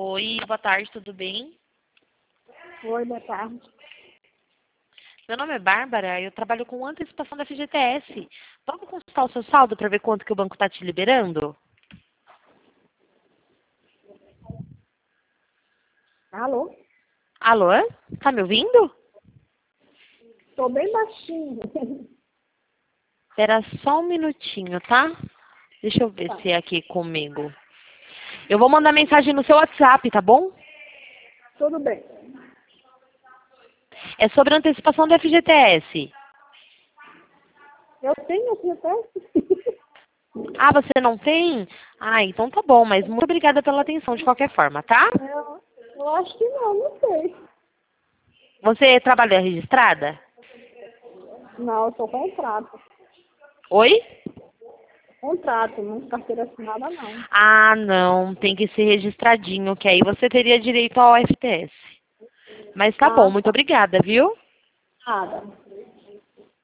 Oi, boa tarde, tudo bem? Oi, boa tarde. Meu nome é Bárbara, eu trabalho com antecipação da FGTS. Vamos consultar o seu saldo para ver quanto que o banco está te liberando? Alô? Alô? Tá me ouvindo? Estou bem baixinho. Espera só um minutinho, tá? Deixa eu ver Tá, se é aqui comigo. Eu vou mandar mensagem no seu WhatsApp, tá bom? tudo bem. É sobre a antecipação da FGTS. Eu tenho aqui até. Ah, você não tem? Ah, então tá bom, mas muito obrigada pela atenção de qualquer forma, tá? Eu acho que não sei. Você trabalha registrada? Não, eu sou contrato. Oi? Contrato, não carteira assinada não. Ah, não, tem que ser registradinho, que aí você teria direito ao FTS. Mas tá bom, Ah, muito tá. obrigada, viu? Nada.